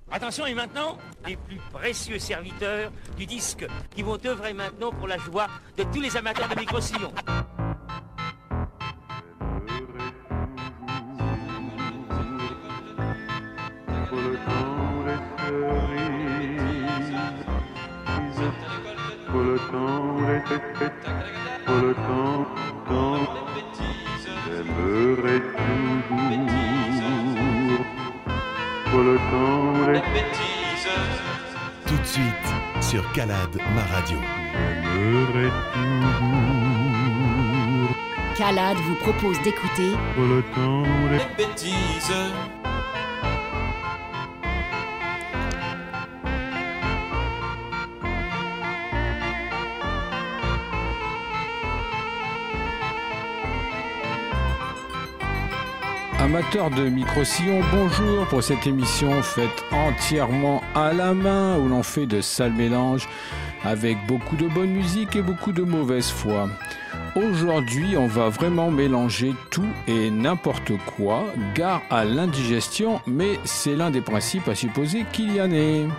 Attention, et maintenant, les plus précieux serviteurs du disque qui vont œuvrer maintenant pour la joie de tous les amateurs de micro-sillons. Tout de suite sur Calade, ma radio. Calade vous propose d'écouter le temps des bêtises. Amateurs de micro-sillons, bonjour pour cette émission faite entièrement à la main où l'on fait de sales mélanges avec beaucoup de bonne musique et beaucoup de mauvaise foi. Aujourd'hui, on va vraiment mélanger tout et n'importe quoi, gare à l'indigestion, mais c'est l'un des principes à supposer qu'il y en ait.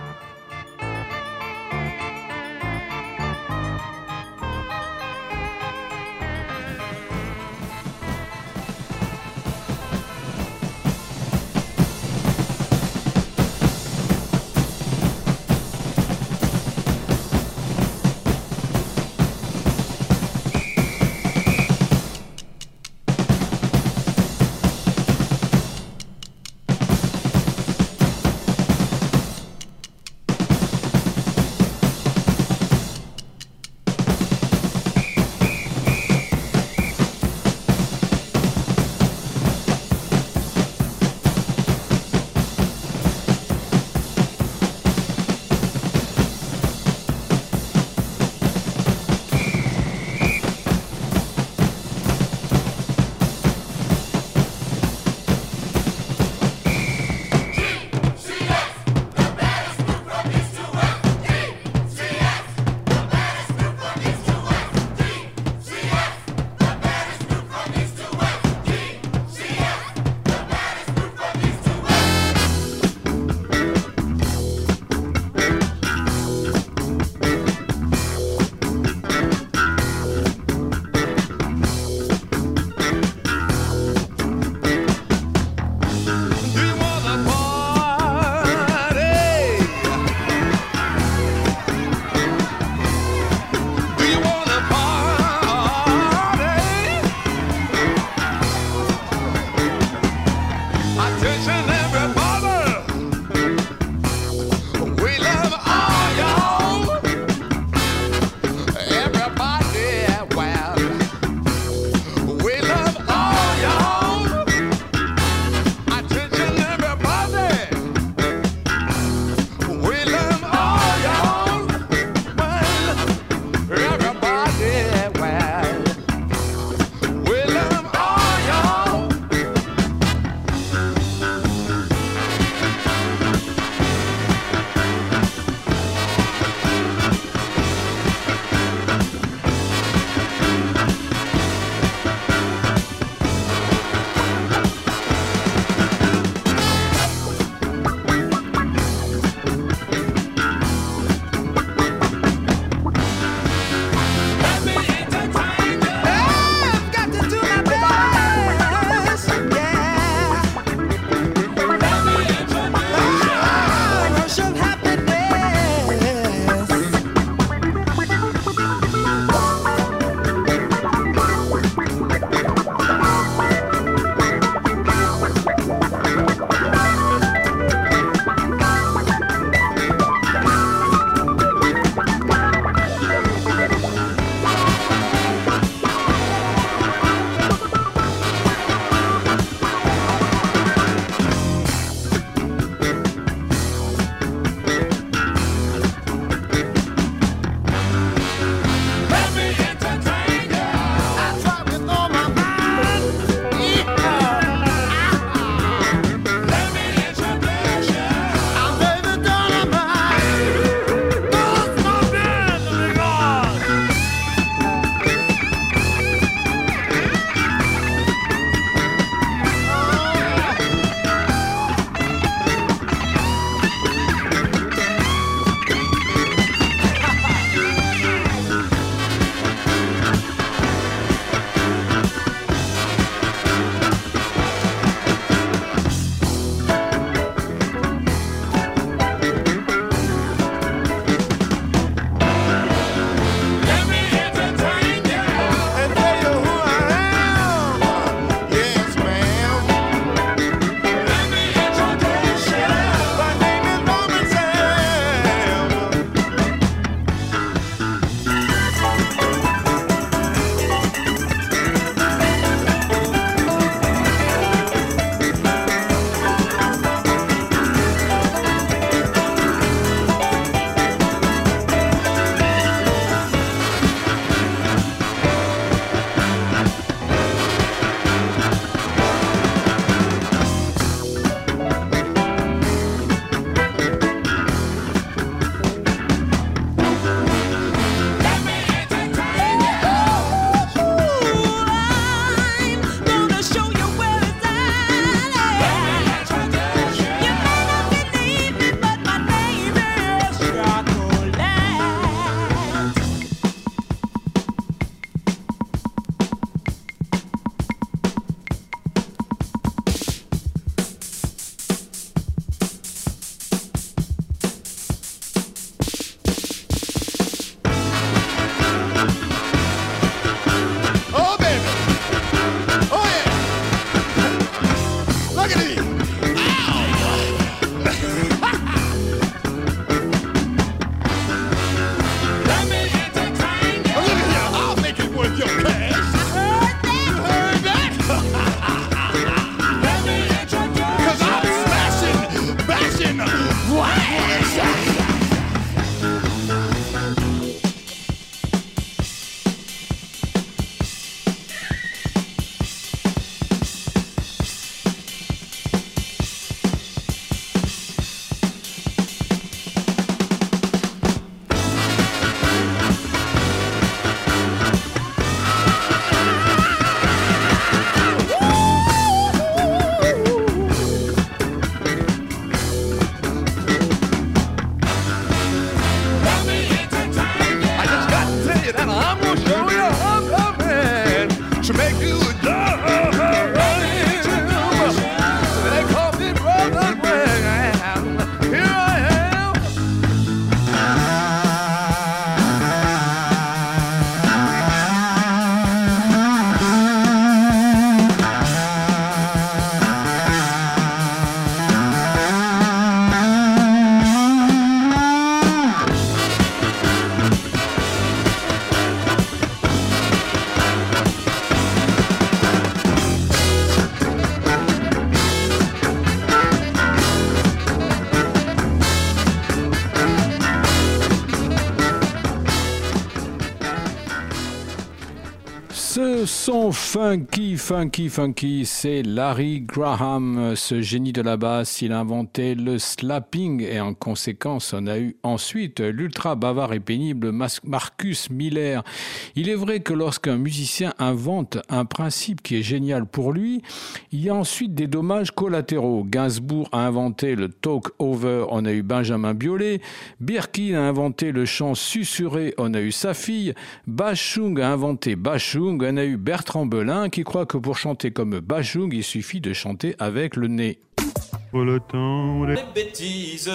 son funky, c'est Larry Graham, ce génie de la basse. Il a inventé le slapping et en conséquence, on a eu ensuite l'ultra bavard et pénible Marcus Miller. Il est vrai que lorsqu'un musicien invente un principe qui est génial pour lui, il y a ensuite des dommages collatéraux. Gainsbourg a inventé le talk over, on a eu Benjamin Biolay. Birkin a inventé le chant susurré, on a eu sa fille. Bashung a inventé Bashung, on a eu Bertrand Belin qui croit que pour chanter comme Bashung, il suffit de chanter avec le nez. Pour le temps, les bêtises.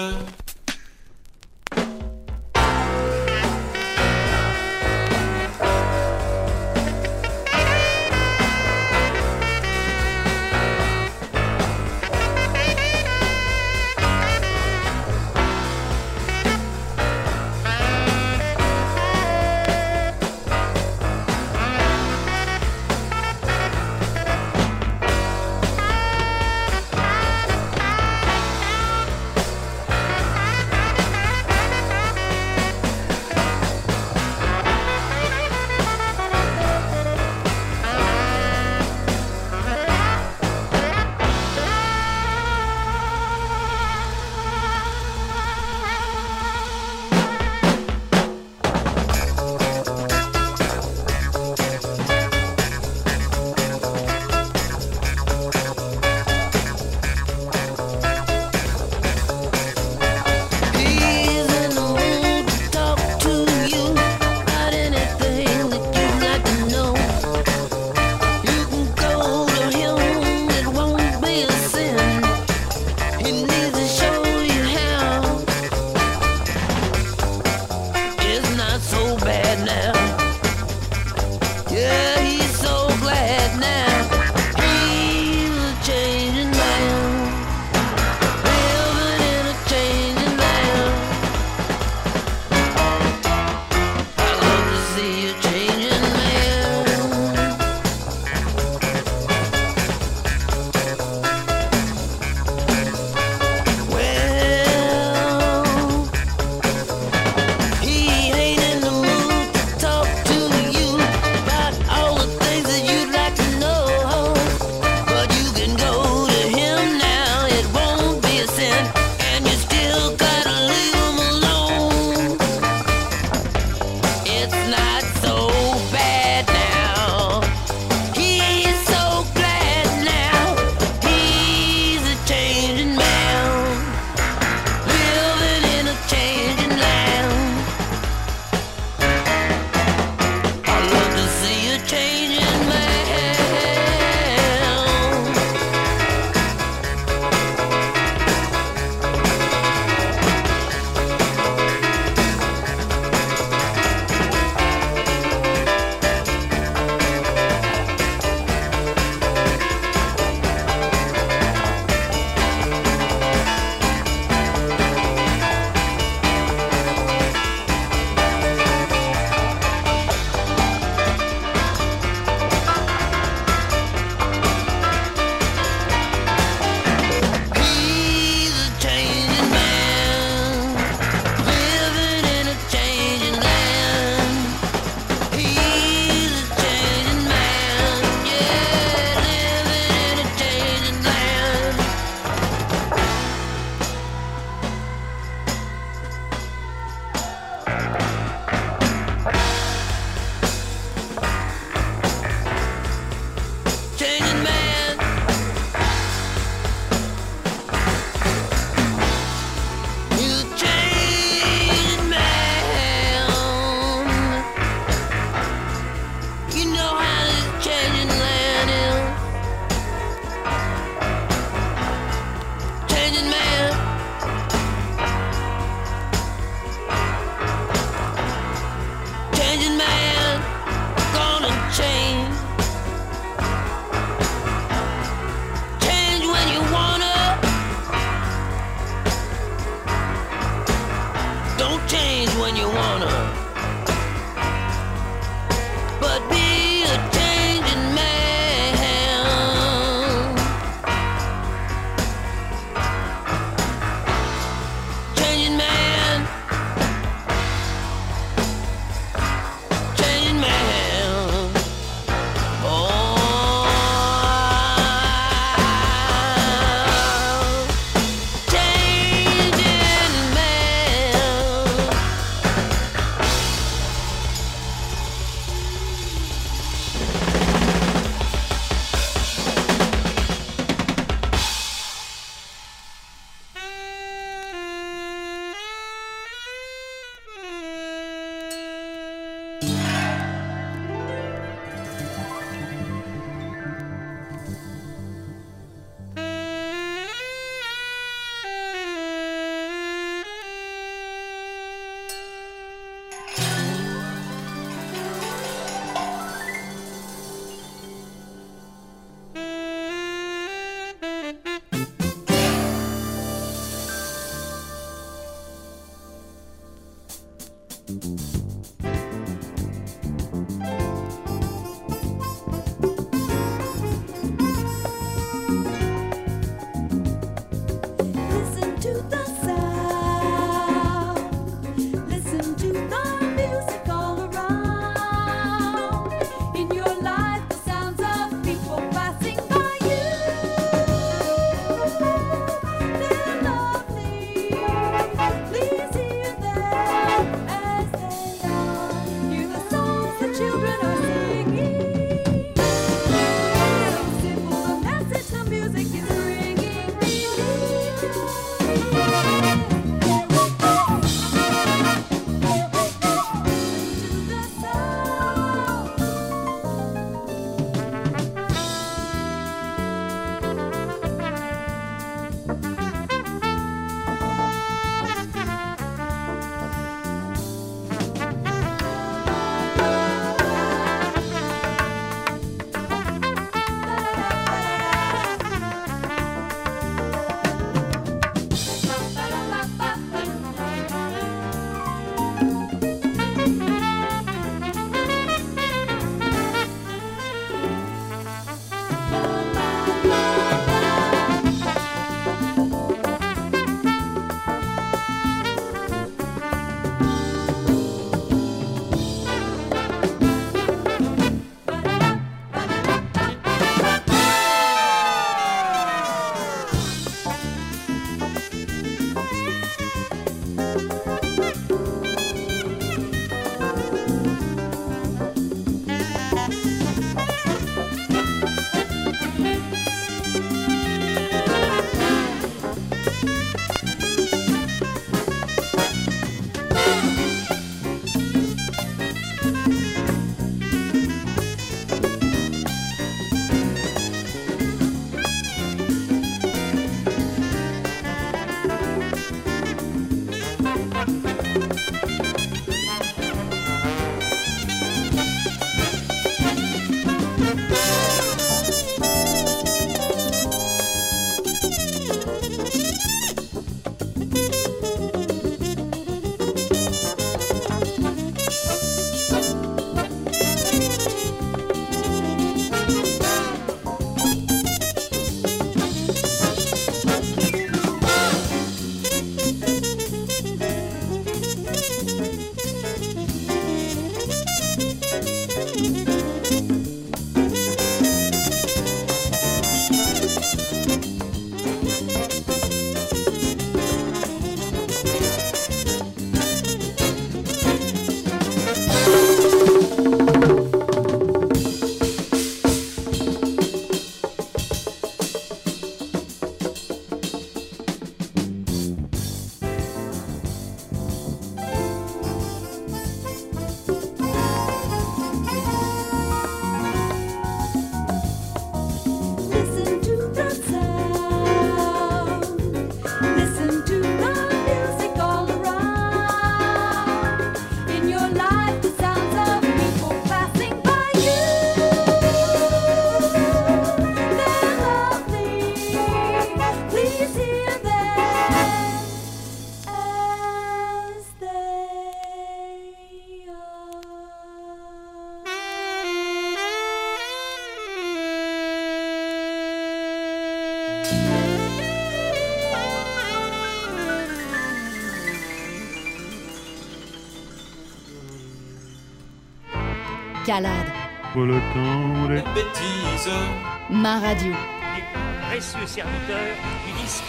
Calade. Brelotin, les bêtises. Ma radio. Les plus précieux serviteurs du disque.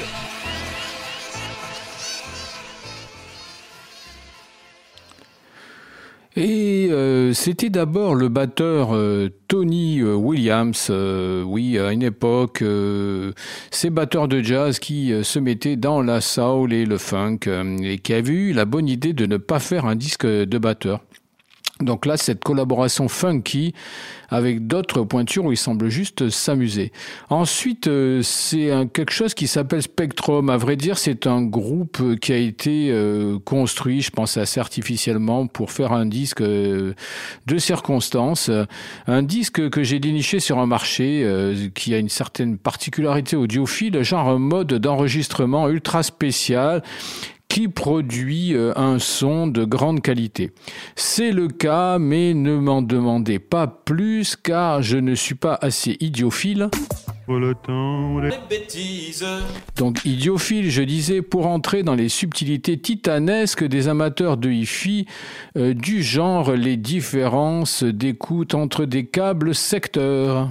Et c'était d'abord le batteur Tony Williams, oui, à une époque, ces batteurs de jazz qui se mettaient dans la soul et le funk, et qui avaient eu la bonne idée de ne pas faire un disque de batteur. Donc là, cette collaboration funky avec d'autres pointures où il semble juste s'amuser. Ensuite, c'est quelque chose qui s'appelle Spectrum. À vrai dire, c'est un groupe qui a été construit, je pense assez artificiellement, pour faire un disque de circonstance. Un disque que j'ai déniché sur un marché qui a une certaine particularité audiophile, genre un mode d'enregistrement ultra spécial, qui produit un son de grande qualité. C'est le cas, mais ne m'en demandez pas plus car je ne suis pas assez idiophile. Pour le temps, les bêtises. Donc idiophile, je disais, pour entrer dans les subtilités titanesques des amateurs de hi-fi, du genre les différences d'écoute entre des câbles secteurs.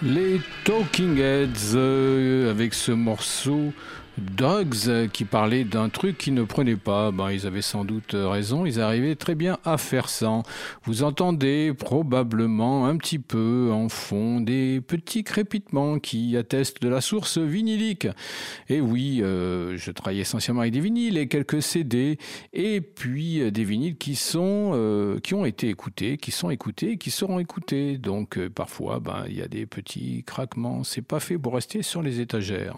Les Talking Heads avec ce morceau Drugs qui parlait d'un truc qu'ils ne prenaient pas. Ils avaient sans doute raison, ils arrivaient très bien à faire ça. Vous entendez probablement un petit peu en fond des petits crépitements qui attestent de la source vinylique. Et oui, je travaille essentiellement avec des vinyles et quelques CD, et puis des vinyles qui ont été écoutés, qui sont écoutés et qui seront écoutés. Donc parfois, il y a des petits craquements. C'est pas fait pour rester sur les étagères.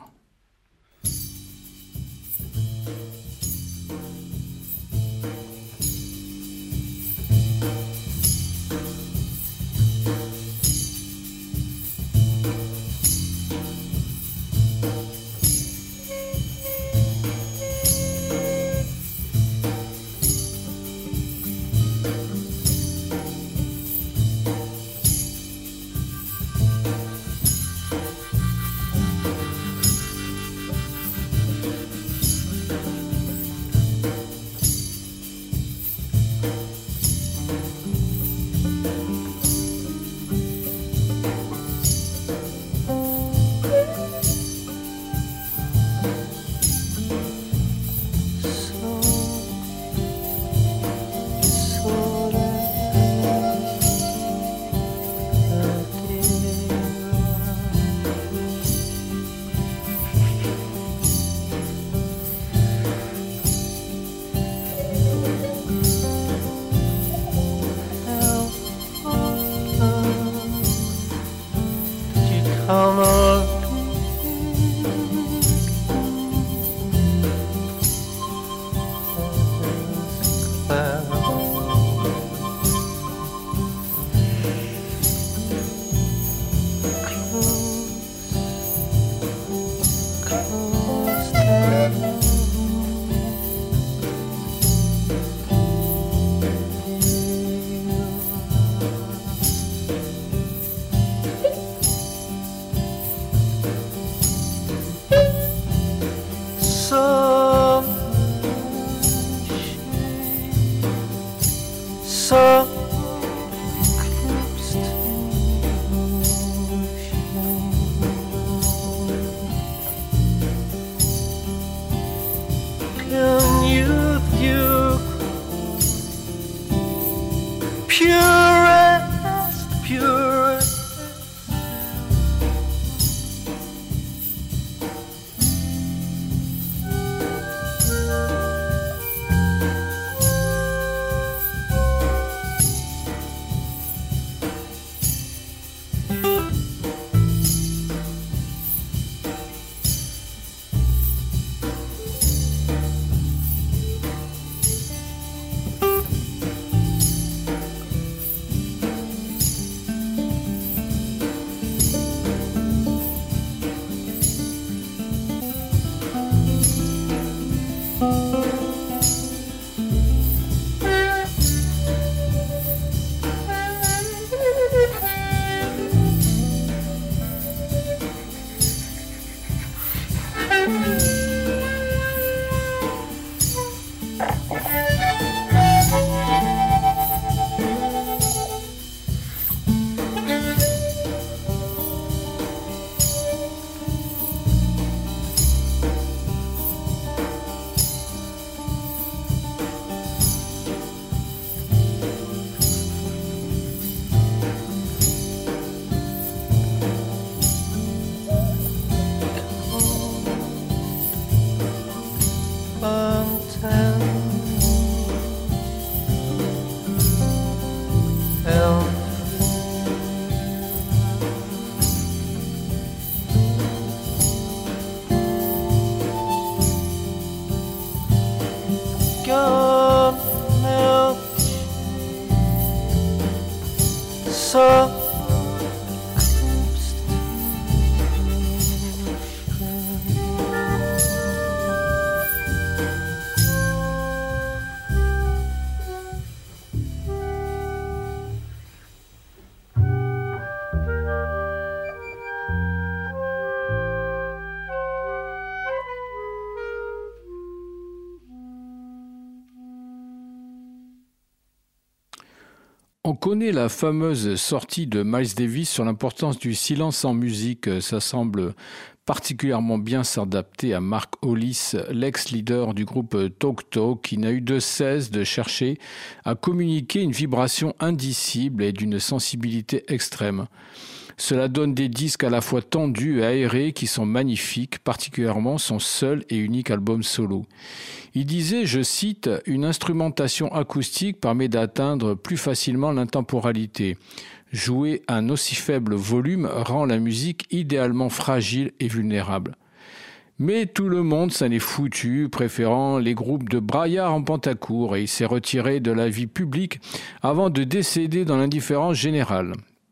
On connaît la fameuse sortie de Miles Davis sur l'importance du silence en musique. Ça semble particulièrement bien s'adapter à Mark Hollis, l'ex-leader du groupe Talk Talk, qui n'a eu de cesse de chercher à communiquer une vibration indicible et d'une sensibilité extrême. Cela donne des disques à la fois tendus et aérés qui sont magnifiques, particulièrement son seul et unique album solo. Il disait, je cite, « Une instrumentation acoustique permet d'atteindre plus facilement l'intemporalité. Jouer à un aussi faible volume rend la musique idéalement fragile et vulnérable. » Mais tout le monde s'en est foutu, préférant les groupes de braillards en pantacourt, et il s'est retiré de la vie publique avant de décéder dans l'indifférence générale.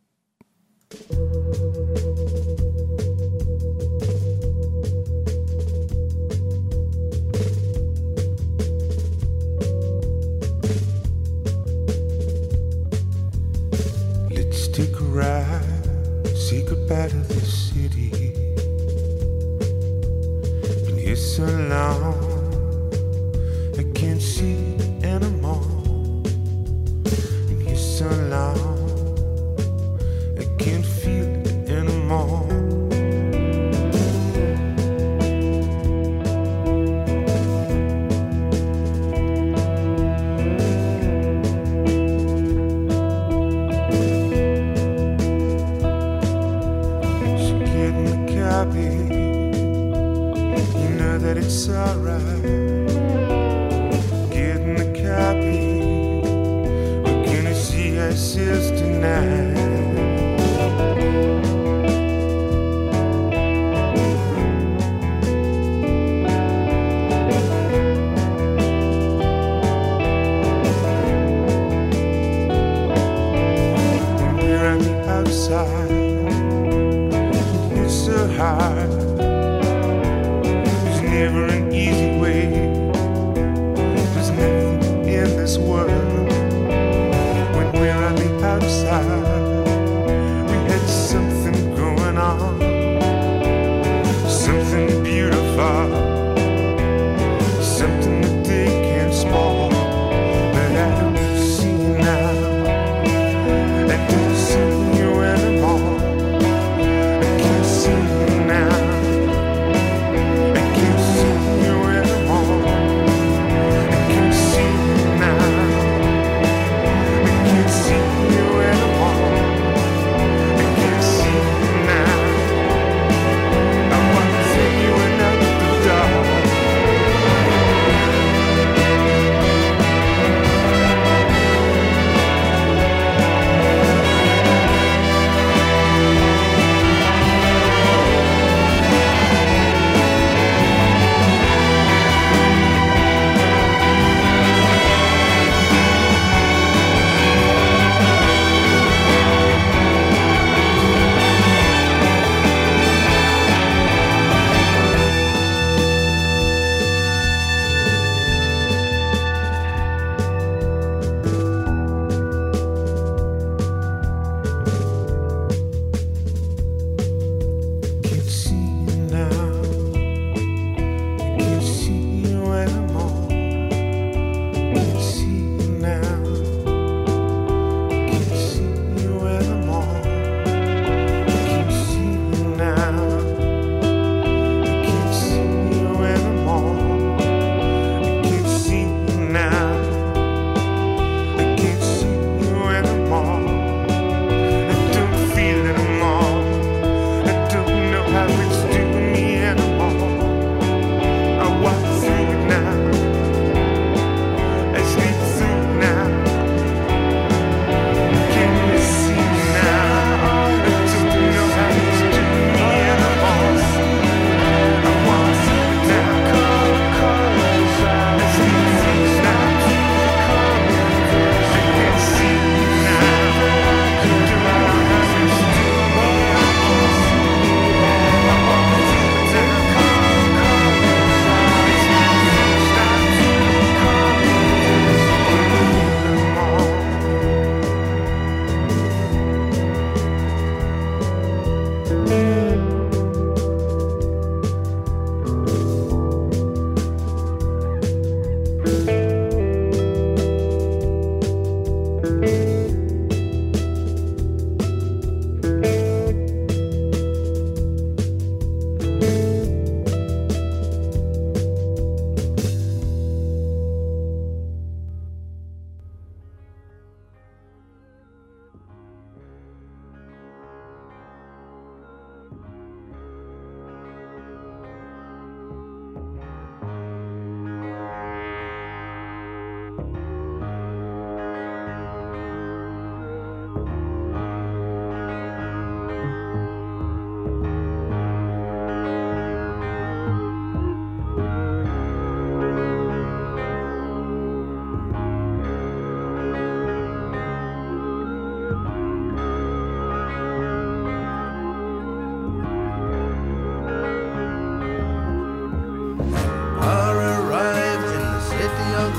Let's take a ride, say goodbye to the city. Been here so long, I can't see it anymore. Been here so long, can't feel it anymore. So get in the copy, you know that it's alright. Get in the copy, we're gonna see ourselves tonight. It's so hard. There's never an easy way. There's nothing in this world. When we're on the outside, we had something going on, something beautiful, something that they can't spoil. But I don't see you now. I don't see you anymore.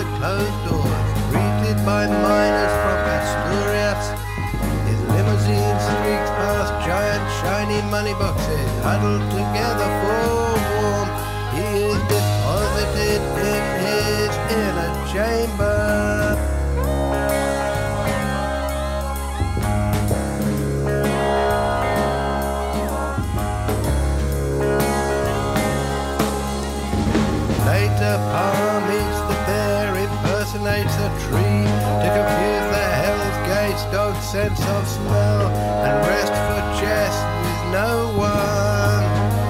the closed doors, greeted by miners from Asturias. His limousine streaks past giant shiny money boxes, huddled together for warmth. He is deposited in his inner chamber. Later, Pa meets the bear, impersonates a tree to confuse the Hell's Gates dog's sense of smell and rest for chess with no one.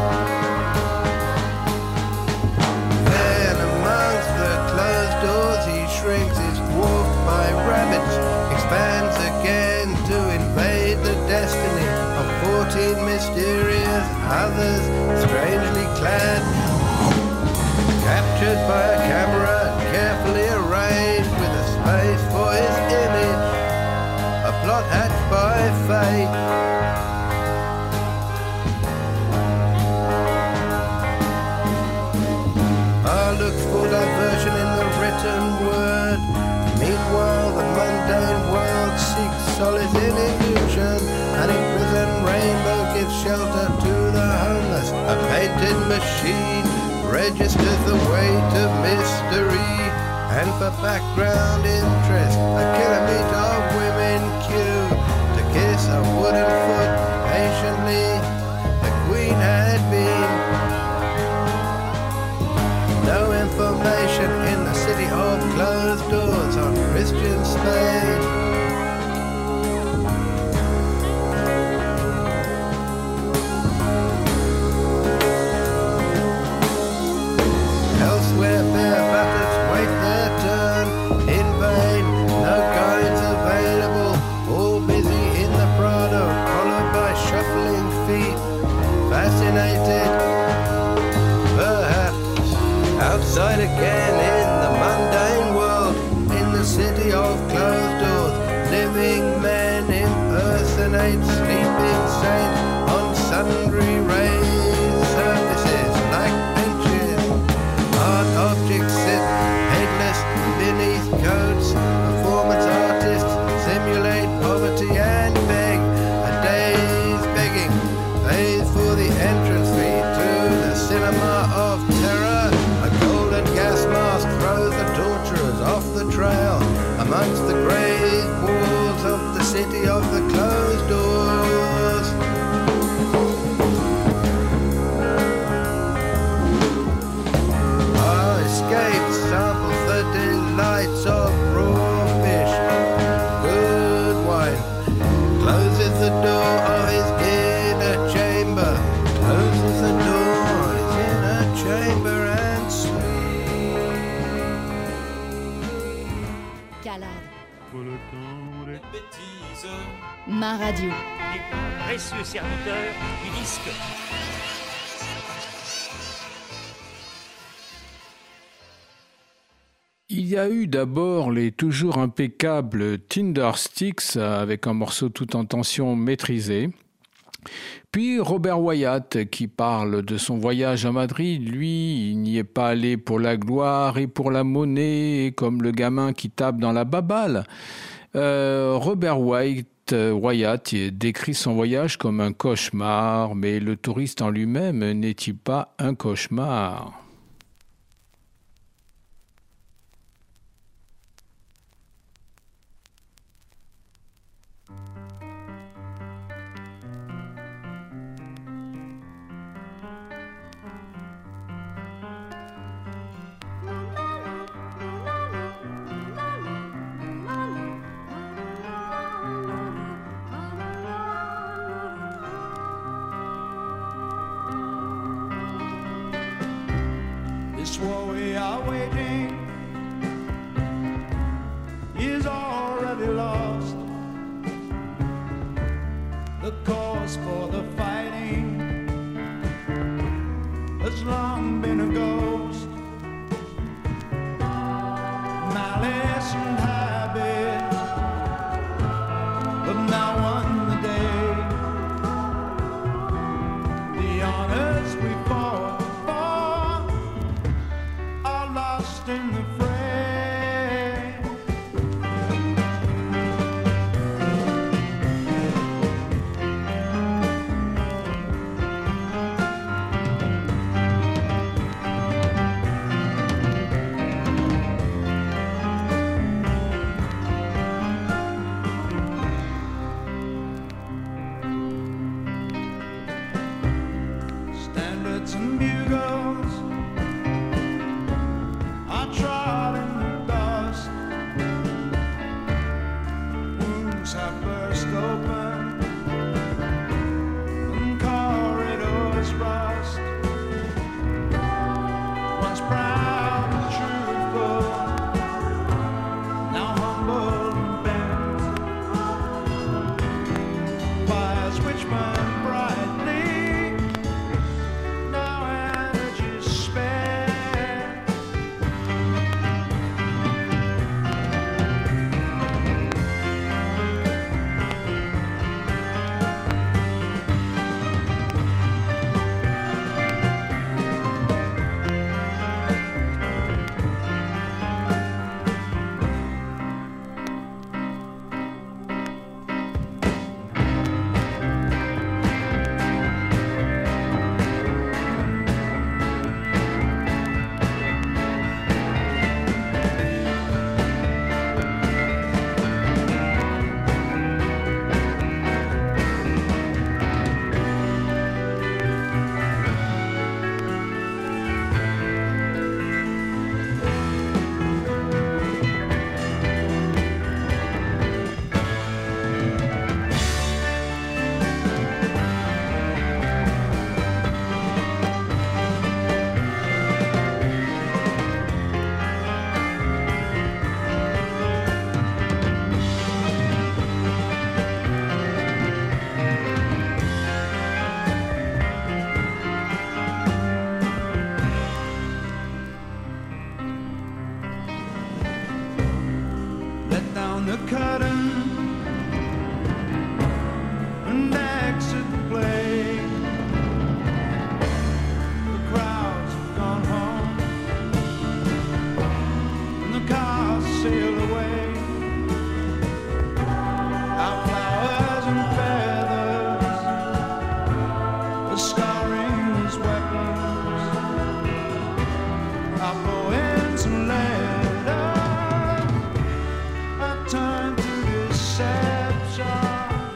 Then amongst the closed doors he shrinks, is dwarfed by rabbits, expands again to invade the destiny of 14 mysterious others, strangely clad, captured by a camera, carefully arranged with a space for his image, a plot hatched by fate. Looks for diversion in the written word. Meanwhile, the mundane world seeks solace in illusion. An imprisoned rainbow gives shelter to the homeless. A painted machine registers the weight of mystery, and for background interest, a kilometre of women queue to kiss a wooden foot patiently. The Queen had been. No information in the city of closed doors on Christian Spain. Elsewhere, bare butters wait their turn in vain. No guides available, all busy in the Prado, followed by shuffling feet. Fascinated, perhaps, outside again in the mundane world, in the city of closed doors, living men impersonate sleeping saints on sundry raised surfaces like benches. Art objects sit headless beneath coats. Performance artists simulate poverty and beg. A day's begging pays for the entrance fee to the cinema of terror. A golden gas mask throws the torturers off the trail amongst the grey walls of the city of the closed doors. Escaped samples the delights of raw fish, good wine, closes the door of his inner chamber, closes the door of his inner chamber and sleeps. Calade. Pour le temps des Ma radio. Les précieux serviteurs du disque. Il y a eu d'abord les toujours impeccables Tindersticks avec un morceau tout en tension maîtrisé. Puis Robert Wyatt qui parle de son voyage à Madrid. Lui, il n'y est pas allé pour la gloire et pour la monnaie, comme le gamin qui tape dans la baballe. Robert Wyatt décrit son voyage comme un cauchemar, mais le touriste en lui-même n'est-il pas un cauchemar ? This war we are waging is already lost. The cause for the fighting has long been a ghost. Malice and habit have now won the day. The honors we fought in the fray. down the curtain and exit the play. The crowds have gone home and the cars sail away. Our flowers and feathers are scarring as weapons. Our poems and letters are turned to deception.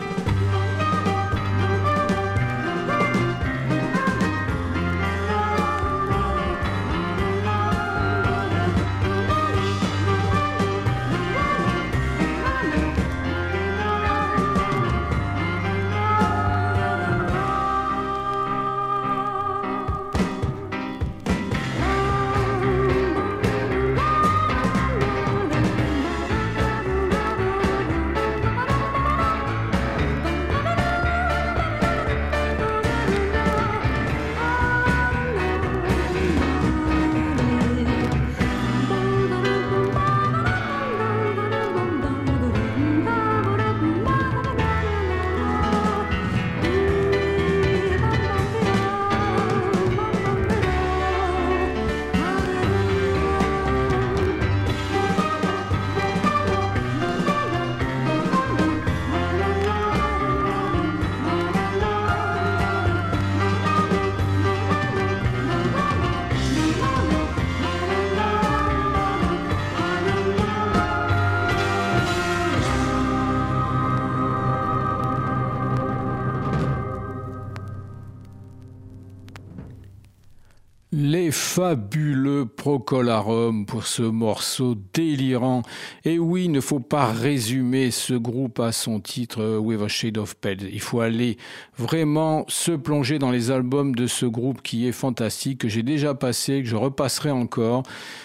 Les fabuleux Procolarum pour ce morceau délirant. Et oui, il ne faut pas résumer ce groupe à son titre With a Shade of Pale. Il faut aller vraiment se plonger dans les albums de ce groupe qui est fantastique, que j'ai déjà passé, que je repasserai encore.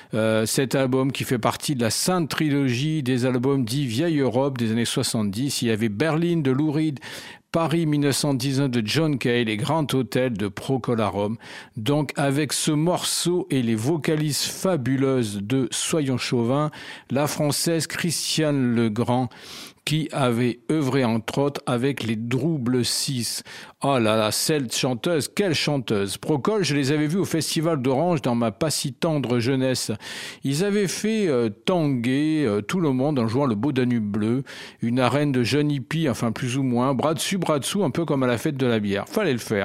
Cet album qui fait partie de la sainte trilogie des albums dits Vieille Europe des années 70. Il y avait Berlin de Lou Reed, Paris 1919 de John Cale et Grand Hotel de Procolarum. Donc avec ce morceau et les vocalises fabuleuses de Soyons Chauvin, la française Christiane Legrand qui avait œuvré entre autres avec les Troubles 6. Oh là là, cette chanteuse, quelle chanteuse! Procol, je les avais vus au Festival d'Orange dans ma pas si tendre jeunesse. Ils avaient fait tanguer tout le monde en jouant le Beau Danube bleu, une arène de jeunes hippies, enfin plus ou moins, bras dessus, bras dessous, un peu comme à la fête de la bière. Fallait le faire.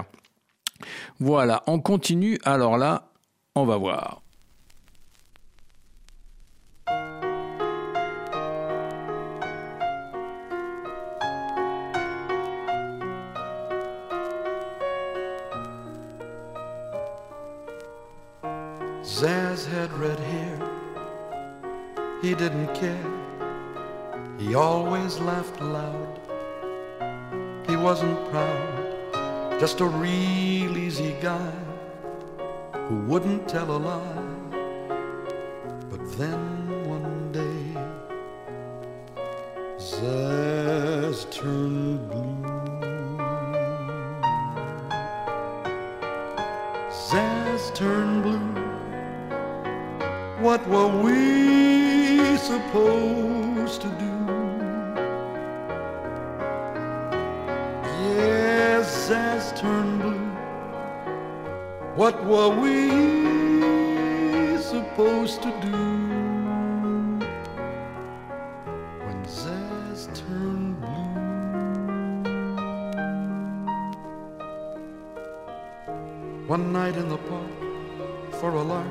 Voilà, on continue. Alors là, on va voir. Zaz had red hair, he didn't care, he always laughed loud, he wasn't proud, just a real easy guy who wouldn't tell a lie. But then one day Zaz turned blue. Zaz turned blue. What were we supposed to do? Yes, Zaz turned blue. What were we supposed to do? When Zaz turned blue. One night in the park for a lark,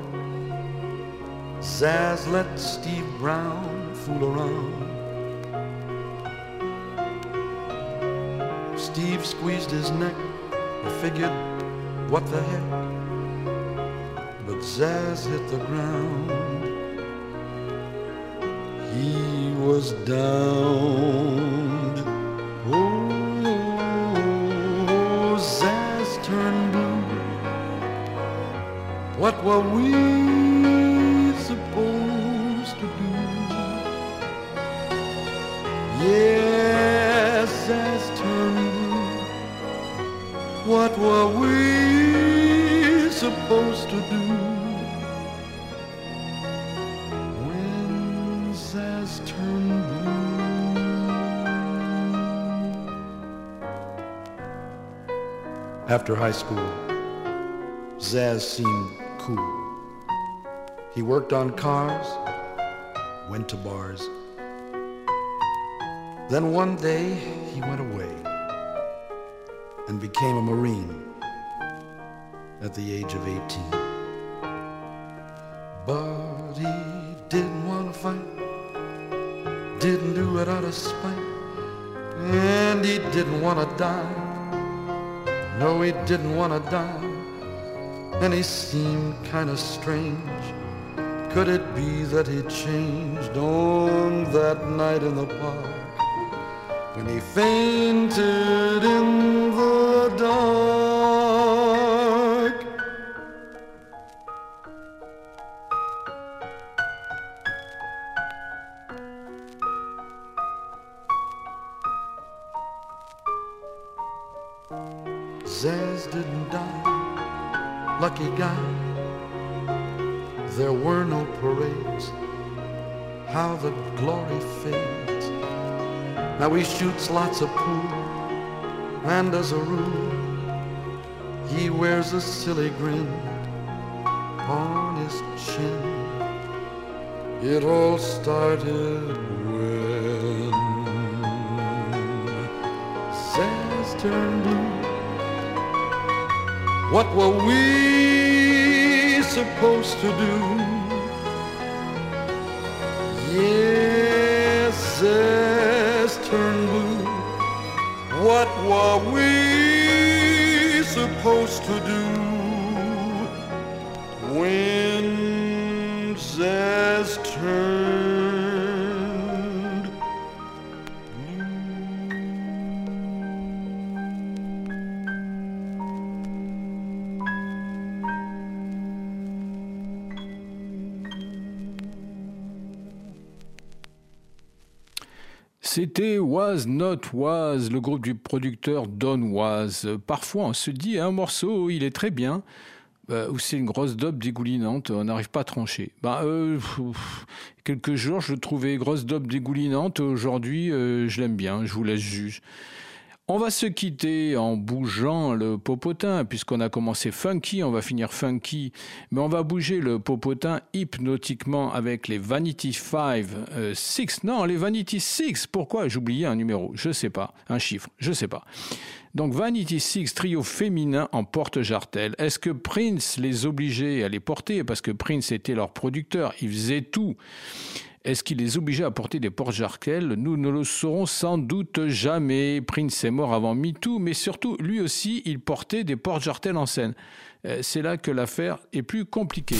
Zaz let Steve Brown fool around. Steve squeezed his neck and figured, what the heck? But Zaz hit the ground. He was downed. Oh, Zaz turned blue. What were we supposed to do? Yes, Zaz turned blue. What were we supposed to do? When Zaz turned blue. After high school, Zaz seemed cool. He worked on cars, went to bars. Then one day he went away and became a Marine at the age of 18. But he didn't want to fight, didn't do it out of spite, and he didn't want to die. No, he didn't want to die, and he seemed kind of strange. Could it be that he changed on that night in the park when he fainted in the dark? Zaz didn't die, lucky guy. There were no parades, how the glory fades. Now he shoots lots of pool, and as a rule, he wears a silly grin on his chin. It all started when Zaz turned blue. What were we supposed to do? Yes, Zaz turned blue. What were we supposed to do when Zaz turned blue? C'était Was Not Was, le groupe du producteur Don Was. Parfois, on se dit, un morceau, il est très bien, ou c'est une grosse dope dégoulinante, on n'arrive pas à trancher. Quelques jours, je le trouvais grosse dope dégoulinante, aujourd'hui, je l'aime bien, je vous laisse juger. On va se quitter en bougeant le popotin, puisqu'on a commencé funky, on va finir funky, mais on va bouger le popotin hypnotiquement avec les Vanity 6. Non, les Vanity 6, pourquoi j'ai oublié un numéro? Je sais pas, un chiffre, je sais pas. Donc Vanity 6, trio féminin en porte-jartel. Est-ce que Prince les obligeait à les porter? Parce que Prince était leur producteur, il faisait tout. Est-ce qu'il les obligeait à porter des porte-jartels? Nous ne le saurons sans doute jamais. Prince est mort avant MeToo, mais surtout, lui aussi, il portait des porte-jartels en scène. C'est là que l'affaire est plus compliquée.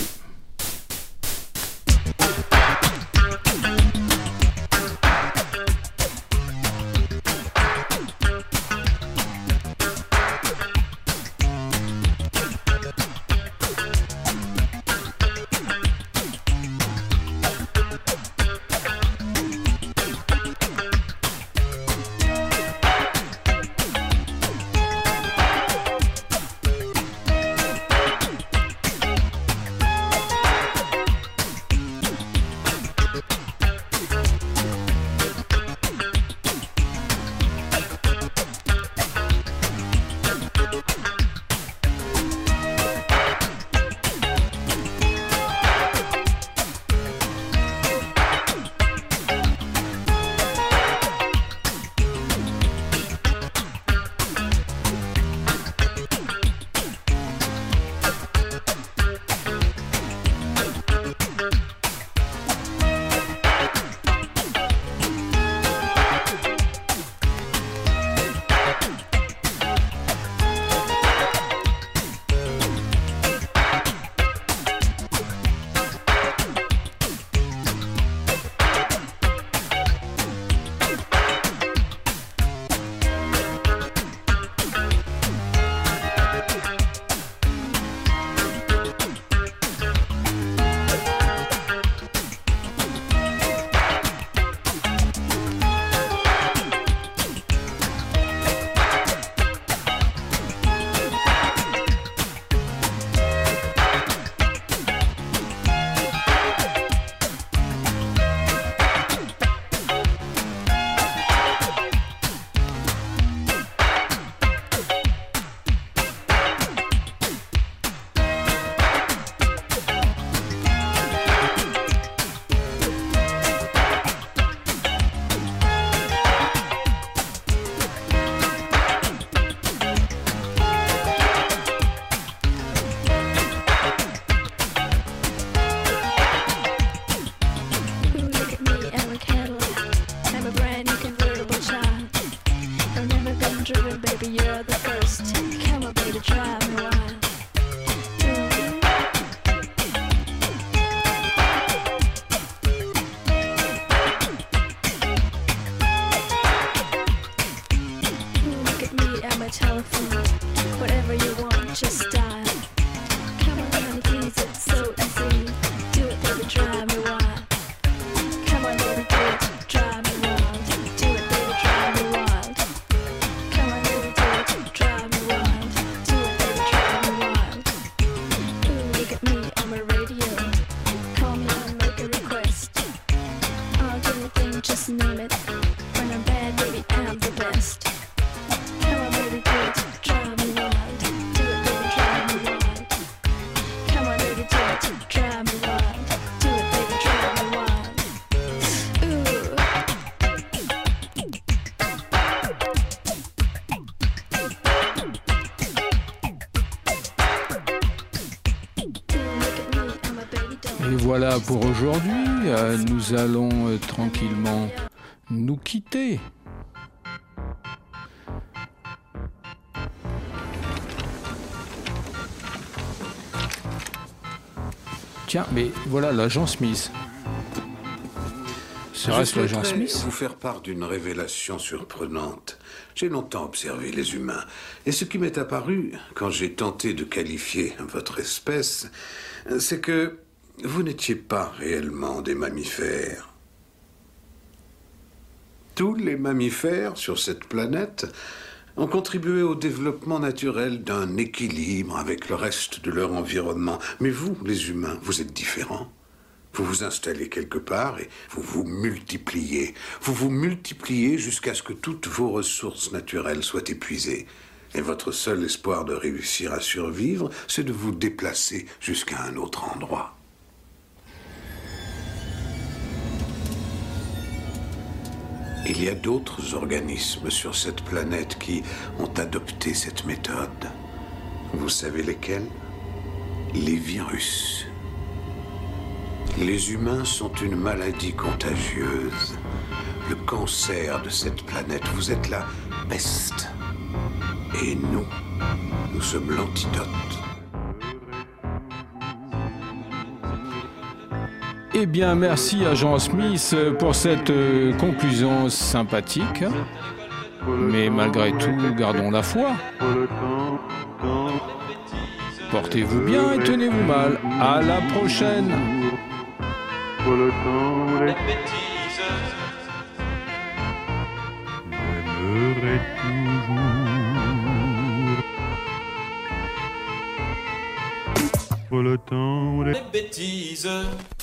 you name it. When I'm bad, baby, I'm the best. Come on, baby, do it, drive me wild. Do it, baby, drive me wild. Come on, baby, do it, drive me wild. Do it, baby, drive me wild. Ooh. Et voilà pour aujourd'hui. Nous allons tranquillement nous quitter. Tiens, mais voilà l'agent Smith. Serait-ce l'agent Smith ? Vous faire part d'une révélation surprenante. J'ai longtemps observé les humains. Et ce qui m'est apparu, quand j'ai tenté de qualifier votre espèce, c'est que vous n'étiez pas réellement des mammifères. Tous les mammifères sur cette planète ont contribué au développement naturel d'un équilibre avec le reste de leur environnement. Mais vous, les humains, vous êtes différents. Vous vous installez quelque part et vous vous multipliez. Vous vous multipliez jusqu'à ce que toutes vos ressources naturelles soient épuisées. Et votre seul espoir de réussir à survivre, c'est de vous déplacer jusqu'à un autre endroit. Il y a d'autres organismes sur cette planète qui ont adopté cette méthode. Vous savez lesquels ? Les virus. Les humains sont une maladie contagieuse. Le cancer de cette planète. Vous êtes la peste. Et nous sommes l'antidote. Eh bien, merci agent Smith pour cette conclusion sympathique. Mais malgré tout, gardons la foi. Portez-vous bien et tenez-vous mal. À la prochaine. Pour le temps des bêtises, j'aimerais toujours. Pour le temps des bêtises.